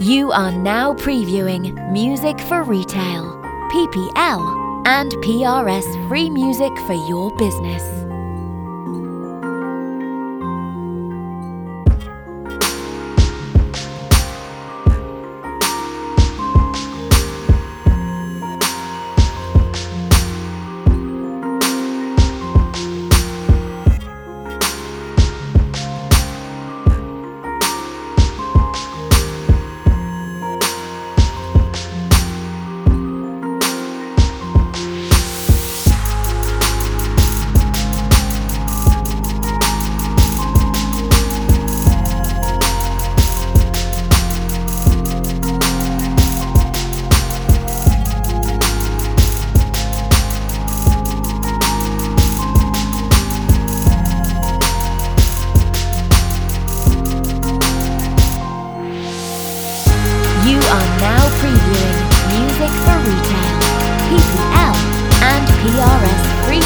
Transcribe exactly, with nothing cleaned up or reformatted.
You are now previewing Music for Retail, P P L, and P R S free music for your business. You are now previewing Music for Retail, P P L, and P R S free